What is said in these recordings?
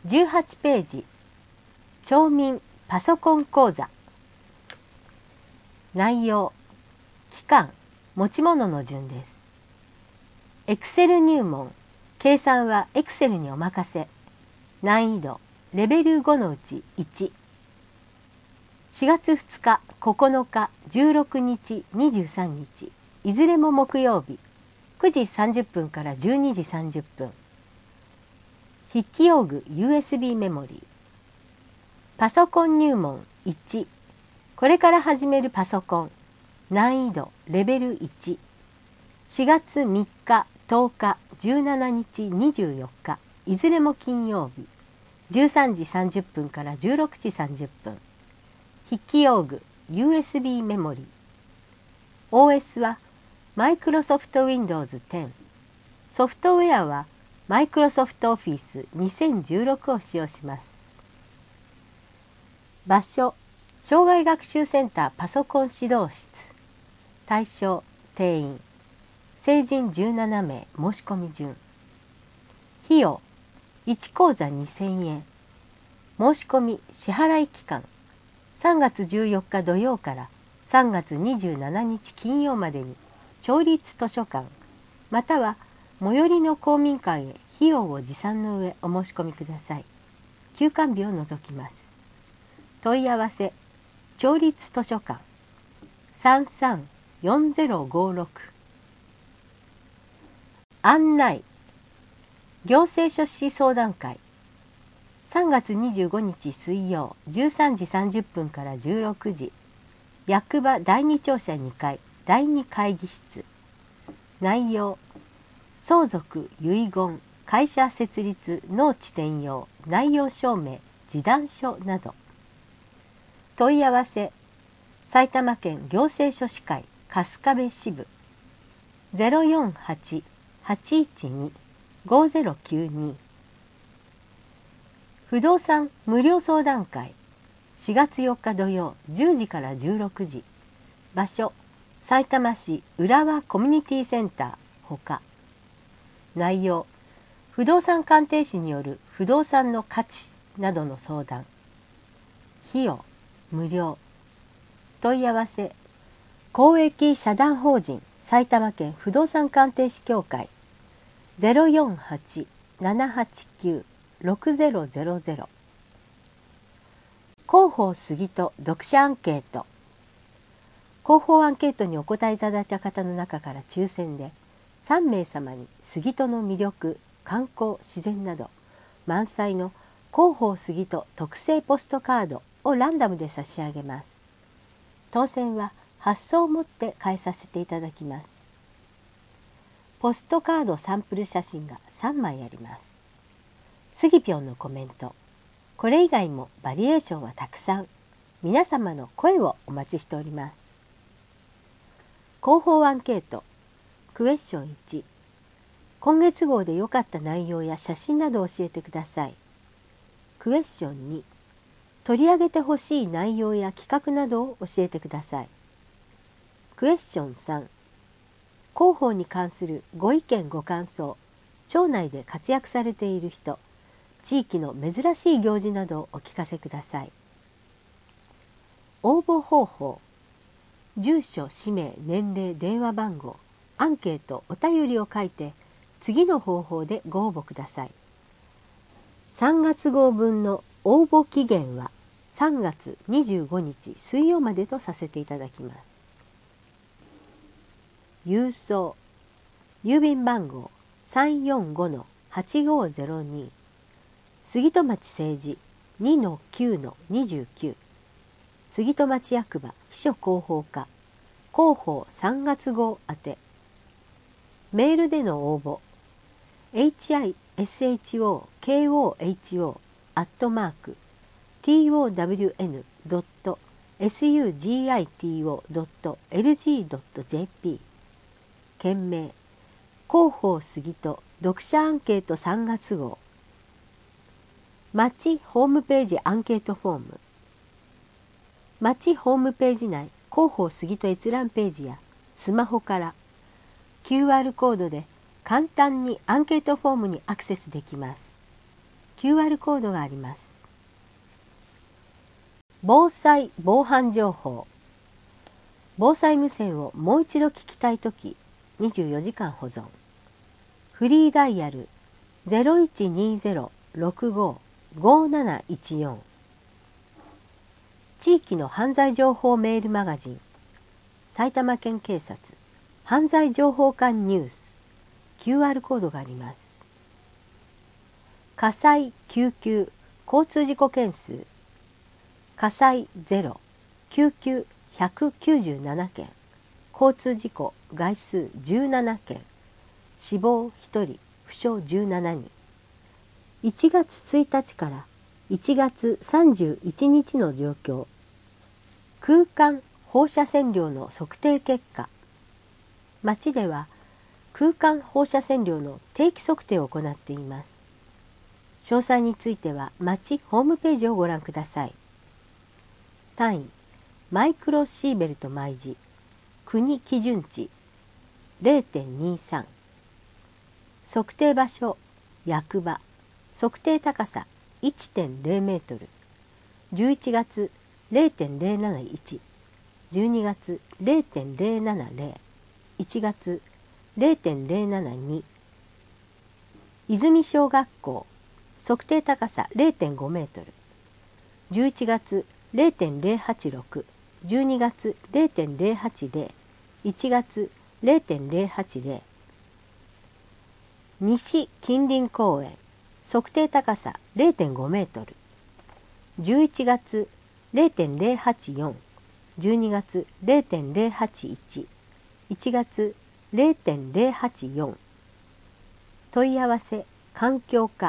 18ページ、町民パソコン講座。内容、期間、持ち物の順です。Excel 入門、計算は Excel にお任せ。難易度、レベル5のうち1。4月2日、9日、16日、23日、いずれも木曜日、9時30分から12時30分。筆記用具 USB メモリー。パソコン入門1。これから始めるパソコン。難易度レベル1。4月3日、10日、17日、24日、いずれも金曜日。13時30分から16時30分。筆記用具 USB メモリー。OS はマイクロソフト Windows 10。ソフトウェアはマイクロソフトオフィス2016を使用します。場所、障害学習センターパソコン指導室。対象、定員。成人17名、申し込み順。費用、1講座2000円。申し込み支払い期間、3月14日土曜から3月27日金曜までに町立図書館または最寄りの公民館へ費用を持参の上お申し込みください。休館日を除きます。問い合わせ、町立図書館 334056。 案内、行政書士相談会3月25日水曜13時30分から16時、役場第2庁舎2階第2会議室。内容、相続、遺言、会社設立、農地転用、内容証明、示談書など。問い合わせ、埼玉県行政書士会春日部支部 048-812-5092。不動産無料相談会4月4日土曜10時から16時。場所、さいたま市浦和コミュニティセンターほか。内容、不動産鑑定士による不動産の価値などの相談。費用、無料。問い合わせ、公益社団法人埼玉県不動産鑑定士協会 048-789-6000。広報杉戸読者アンケート。広報アンケートにお答えいただいた方の中から抽選で3名様に杉戸の魅力、観光、自然など満載の広報杉戸特製ポストカードをランダムで差し上げます。当選は発送をもって返させていただきます。ポストカードサンプル写真が3枚あります。スギピョンのコメント。これ以外もバリエーションはたくさん。皆様の声をお待ちしております。広報アンケート。クエスチョン1。今月号で良かった内容や写真などを教えてください。クエスチョン2。取り上げてほしい内容や企画などを教えてください。クエスチョン3。広報に関するご意見ご感想、町内で活躍されている人、地域の珍しい行事などをお聞かせください。応募方法、住所、氏名、年齢、電話番号、アンケート、お便りを書いて次の方法でご応募ください。3月号分の応募期限は3月25日水曜までとさせていただきます。郵送、郵便番号 345-8502 杉戸町政治 2-9-29 杉戸町役場秘書広報課広報3月号宛て。メールでの応募 hishown.town.sugito.lg.jp 件名、広報杉戸読者アンケート3月号。町ホームページアンケートフォーム。町ホームページ内広報杉戸閲覧ページやスマホから QR コードで簡単にアンケートフォームにアクセスできます。 QR コードがあります。防災・防犯情報。防災無線をもう一度聞きたいとき、24時間保存。フリーダイヤル 0120-65-5714。地域の犯罪情報メールマガジン、埼玉県警察犯罪情報館ニュース。QR コードがあります。火災・救急・交通事故件数。火災0、救急197件、交通事故概数17件、死亡1人、負傷17人。1月1日から1月31日の状況。空間放射線量の測定結果。町では空間放射線量の定期測定を行っています。詳細については町ホームページをご覧ください。単位マイクロシーベルト毎時、国基準値 0.23。 測定場所役場、測定高さ 1.0 メートル。11月 0.071、 12月 0.070、 1月 0.072。 泉小学校、測定高さ 0.5 メートル。11月 0.086、12月 0.080、1月 0.080。 西近隣公園、測定高さ 0.5 メートル。11月 0.084、12月 0.081、1月 0.084。 問い合わせ環境課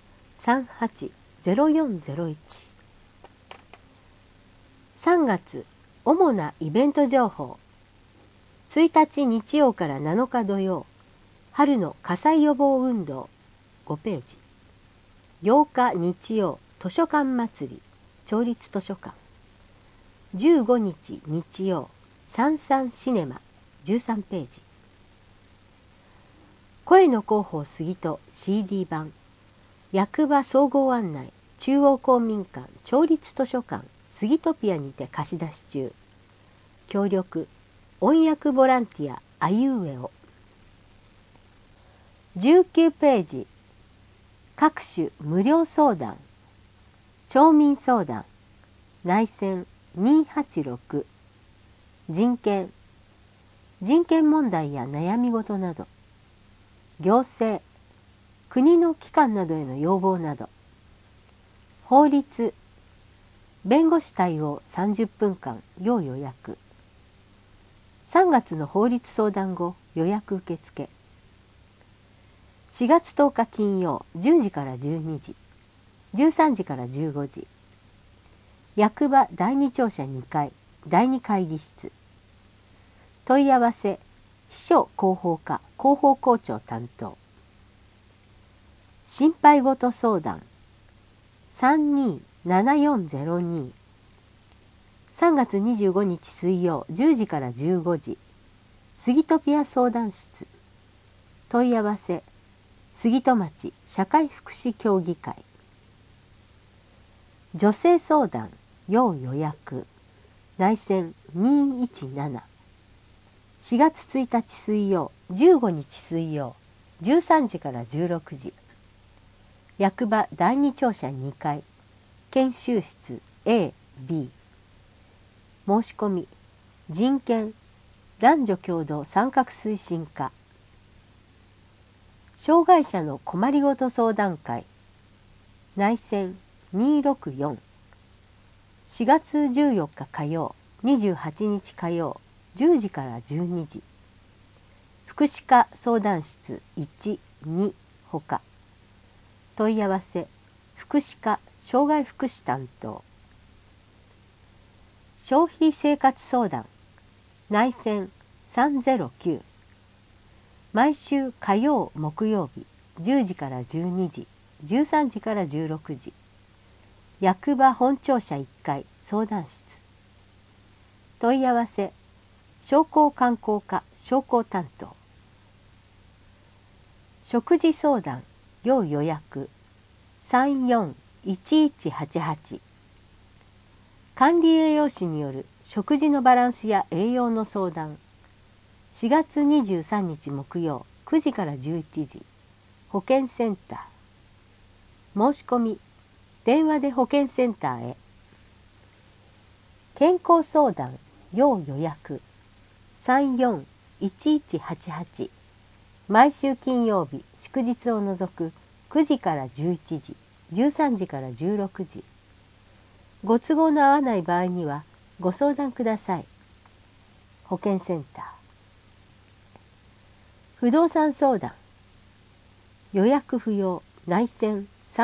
380401。3月主なイベント情報。1日日曜から7日土曜、春の火災予防運動5ページ。8日日曜、図書館祭り町立図書館。15日日曜、サンサンシネマ13ページ。声の広報杉戸 CD 版。役場総合案内中央公民館町立図書館スギトピアにて貸し出し中。協力音訳ボランティアあいうえお。19ページ。各種無料相談。町民相談内線286。人権問題や悩み事など。行政国の機関などへの要望など。法律弁護士対応30分間要予約。3月の法律相談後予約受付。4月10日金曜10時から12時、13時から15時。役場第2庁舎2階第2会議室。問い合わせ秘書広報課広報校長担当。心配事相談327402。3月25日水曜10時から15時。スギトピア相談室。問い合わせ杉戸町社会福祉協議会。女性相談要予約内線217。4月1日水曜15日水曜13時から16時。役場第2庁舎2階研修室 A、B。申し込み人権男女共同参画推進課。障害者の困りごと相談会内線264。4月14日火曜28日火曜10時から12時。福祉課相談室1、2ほか。問い合わせ福祉課障害福祉担当。消費生活相談内線309。毎週火曜木曜日10時から12時、13時から16時。役場本庁舎1階相談室。問い合わせ商工観光課商工担当。食事相談要予約 341188。管理栄養士による食事のバランスや栄養の相談。4月23日木曜9時から11時。保健センター。申し込み電話で保健センターへ。健康相談要予約341188。毎週金曜日祝日を除く9時から11時、13時から16時。ご都合の合わない場合にはご相談ください。保健センター。不動産相談。予約不要内線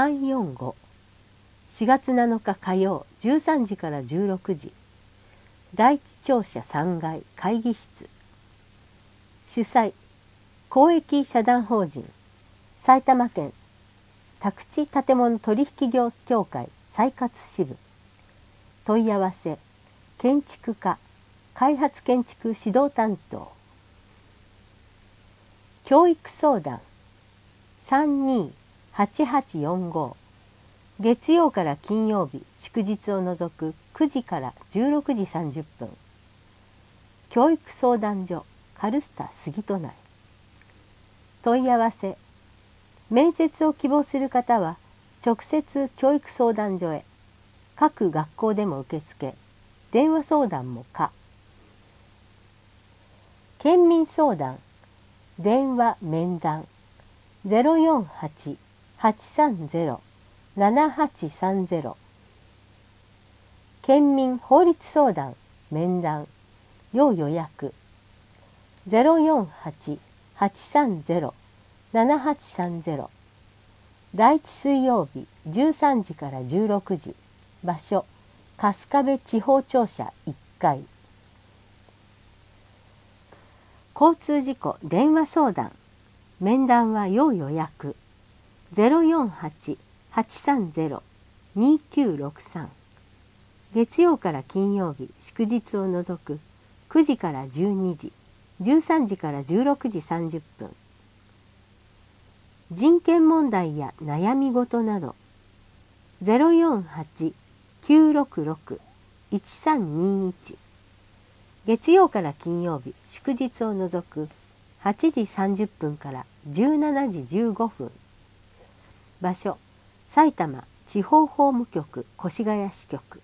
345。4月7日火曜13時から16時。第一庁舎3階会議室。主催公益社団法人埼玉県宅地建物取引業協会再活支部。問い合わせ建築家開発建築指導担当。教育相談328845。月曜から金曜日祝日を除く9時から16時30分。教育相談所カルスタ杉戸内。問い合わせ面接を希望する方は直接教育相談所へ。各学校でも受付。電話相談も可。県民相談電話面談 048-830-7830。県民法律相談面談要予約 048-830-7830。第1水曜日13時から16時。場所春日部地方庁舎1階。交通事故電話相談面談は要予約 048-830-2963。月曜から金曜日祝日を除く9時から12時、13時から16時30分。人権問題や悩み事など 048-966-1321。月曜から金曜日祝日を除く8時30分から17時15分。場所埼玉地方法務局越谷支局。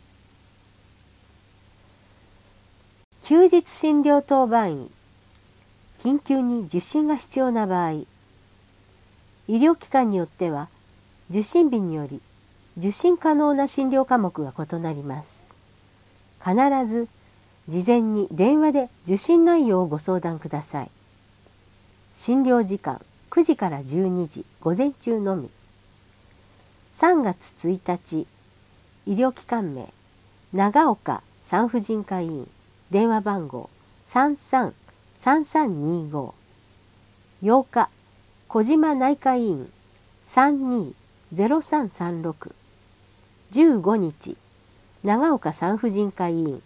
休日診療当番医。緊急に受診が必要な場合、医療機関によっては受診日により受診可能な診療科目が異なります。必ず事前に電話で受診内容をご相談ください。診療時間9時から12時午前中のみ。3月1日医療機関名長岡産婦人科医院。電話番号333325。8日小島内科医院320336。15日長岡産婦人科医院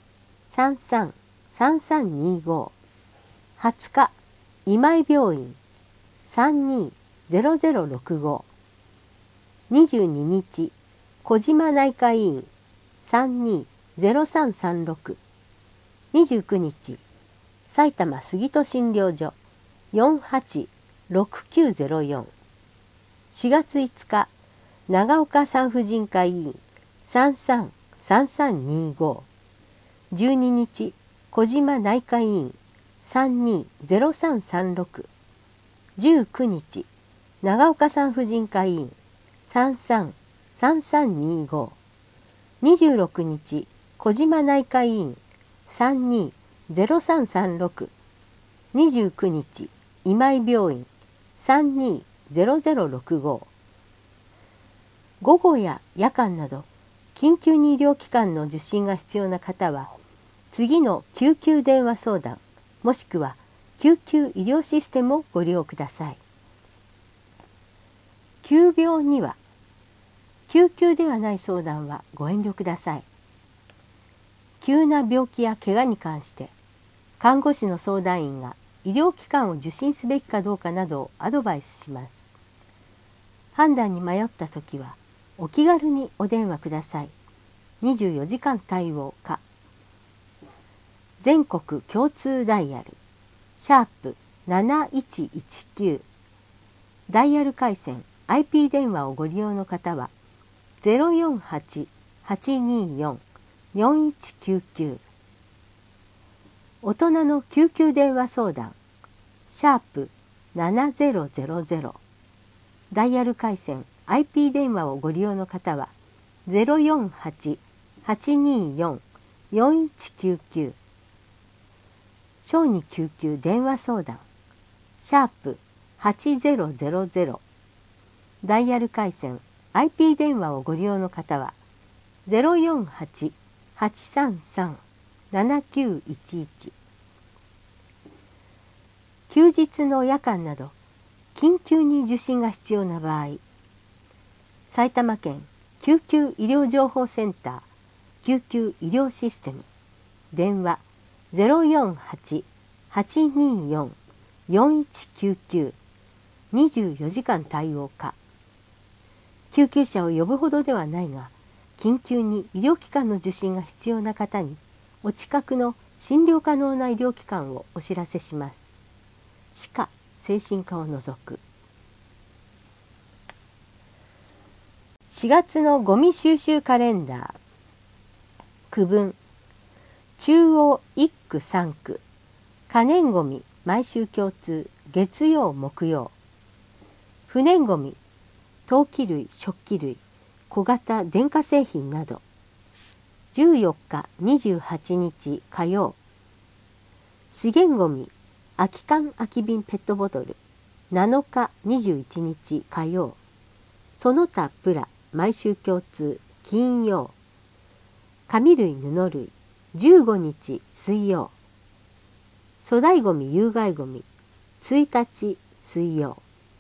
333325。20日今井病院320065。22日小島内科医院320336。29日埼玉杉戸診療所486904。4月5日長岡産婦人科医院333325。12日小島内科医院320336。19日長岡産婦人科医院333325。26日小島内科医院320336。29日今井病院320065。午後や夜間など緊急に医療機関の受診が必要な方は次の救急電話相談もしくは救急医療システムをご利用ください。急病には救急ではない相談はご遠慮ください。急な病気や怪我に関して看護師の相談員が医療機関を受診すべきかどうかなどをアドバイスします。 判断に迷ったときはお気軽にお電話ください。24時間対応か。全国共通ダイヤル#7119、ダイヤル回線 IP 電話をご利用の方は 048-824-4199、大人の救急電話相談#7000、ダイヤル回線 IP 電話をご利用の方は 048-824-4199、小児救急電話相談#8000、ダイヤル回線 IP 電話をご利用の方は 048-833-7911、休日の夜間など緊急に受診が必要な場合、埼玉県救急医療情報センター救急医療システム、電話048-824-4199、24時間対応か。救急車を呼ぶほどではないが、緊急に医療機関の受診が必要な方にお近くの診療可能な医療機関をお知らせします。歯科・精神科を除く。4月のゴミ収集カレンダー。区分。中央1区3区。可燃ごみ毎週共通月曜木曜。不燃ごみ陶器類食器類小型電化製品など。14日28日火曜。資源ごみ空き缶空き瓶ペットボトル7日21日火曜。その他プラ毎週共通金曜。紙類布類15日水曜。粗大ごみ有害ごみ1日水曜。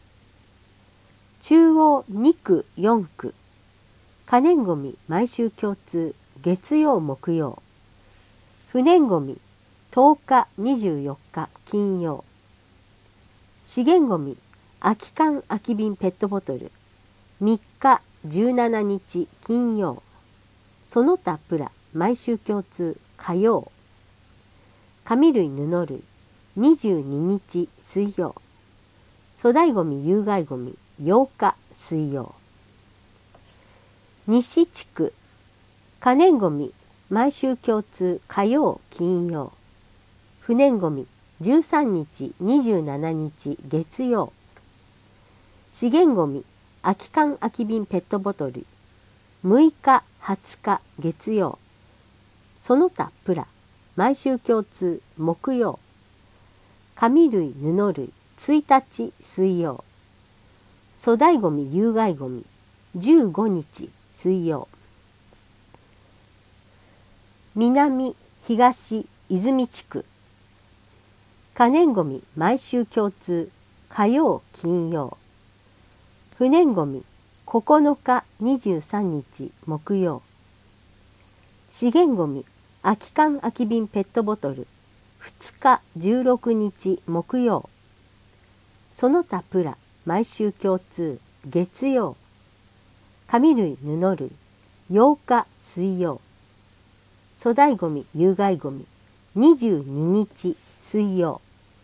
中央2区4区可燃ごみ毎週共通月曜木曜。不燃ごみ10日24日金曜。資源ごみ空き缶空き瓶ペットボトル3日17日金曜。その他プラ毎週共通火曜。紙類布類22日水曜。粗大ごみ有害ごみ8日水曜。西地区可燃ごみ毎週共通火曜金曜。不燃ごみ13日27日月曜。資源ごみ空き缶空き瓶ペットボトル6日20日月曜。その他プラ毎週共通木曜。紙類布類1日水曜。粗大ごみ有害ごみ15日水曜。南東泉地区可燃ごみ毎週共通火曜金曜。不燃ごみ9日23日木曜。資源ごみ空き缶空き瓶ペットボトル2日16日木曜。その他プラ毎週共通月曜。紙類布類8日水曜。粗大ごみ有害ごみ22日水曜。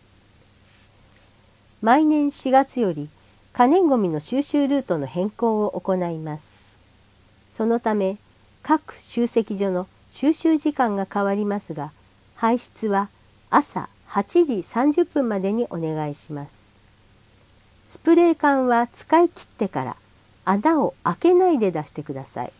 毎年4月より可燃ごみの収集ルートの変更を行います。そのため各集積所の収集時間が変わりますが、排出は朝8時30分までにお願いします。スプレー缶は使い切ってから穴を開けないで出してください。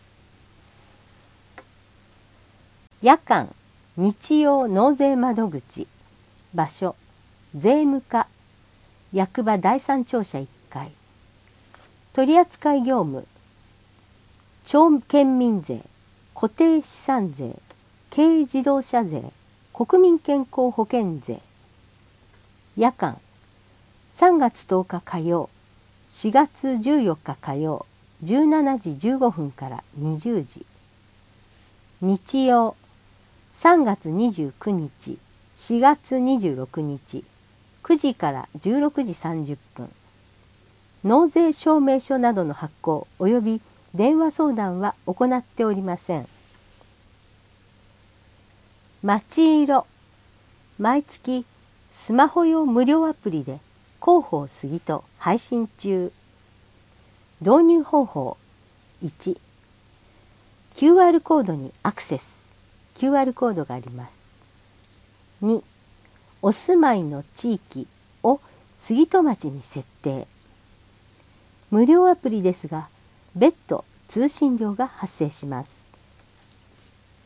夜間日曜納税窓口。場所税務課役場第三庁舎1階。取扱業務町県民税固定資産税軽自動車税国民健康保険税。夜間3月10日火曜4月14日火曜17時15分から20時。日曜3月29日4月26日9時から16時30分。 納税証明書などの発行及び電話相談は行っておりません。まちいろ、毎月スマホ用無料アプリで広報スギト配信中。導入方法。1、QR コードにアクセス。QR コードがあります。2、お住まいの地域を杉戸町に設定。無料アプリですが、別途通信料が発生します。